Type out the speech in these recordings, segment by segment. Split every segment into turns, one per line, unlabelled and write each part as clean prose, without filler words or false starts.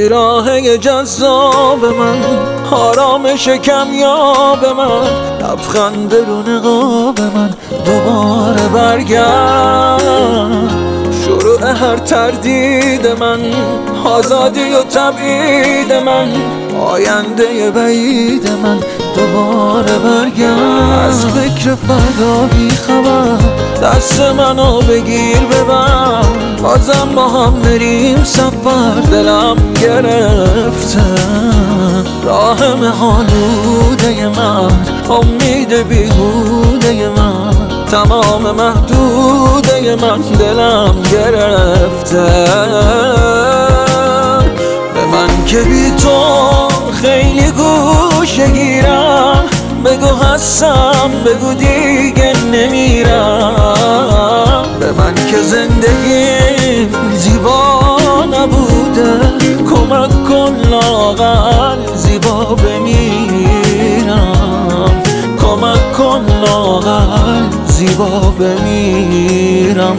بیراهه جذاب من، آرامش کمیاب من، لبخند رو نقاب من، دوباره برگرد. شروع هر تردید من، آزادی و تبعید من، آینده بعید من، دوباره برگرد. از فکر فردا بی خبر، دست منو بگیر ببر، بازم با هم بریم سفر. دلم گرفته راه محالوده من، امید بیهوده من، تمام محدوده من. دلم گرفته به من که بی تو خیلی گوشه گیرم. بگو هستم، بگو دیگه نمیرم. به من که زندگی زیبا نبوده، کمک کن لااقل زیبا بمیرم. کمک کن لااقل زیبا بمیرم.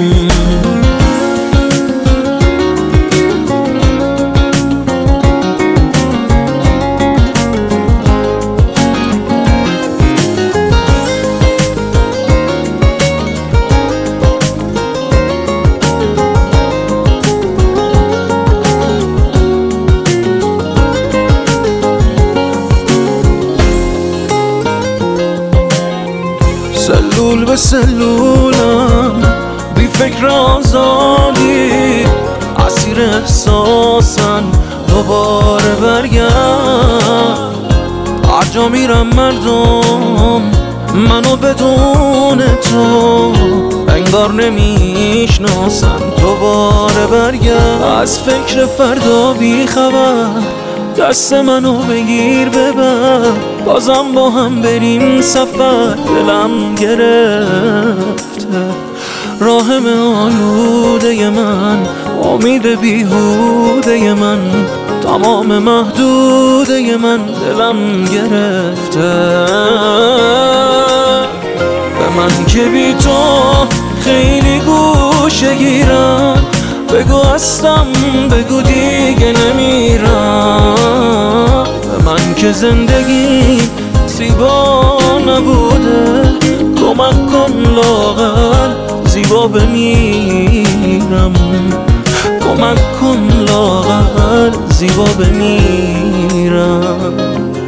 سلول به سلولم، بی فکر آزادی، اسیر احساسن، دوباره برگرد. هر جا میرم مردم منو بدون تو انگار نمیشناسن، دوباره برگرد. از فکر فردا بی خبر، دست منو بگیر ببر، بازم با هم بریم سفر. دلم گرفته راه آلوده من، امید بیهوده من، تمام محدوده من. دلم گرفته به من که بی تو خیلی گوشه گیرم. بگو هستم، بگو دیگه نمیرم. به من که زندگی زیبا نبوده، کمک کن لااقل زیبا بمیرم. کمک کن لااقل زیبا بمیرم.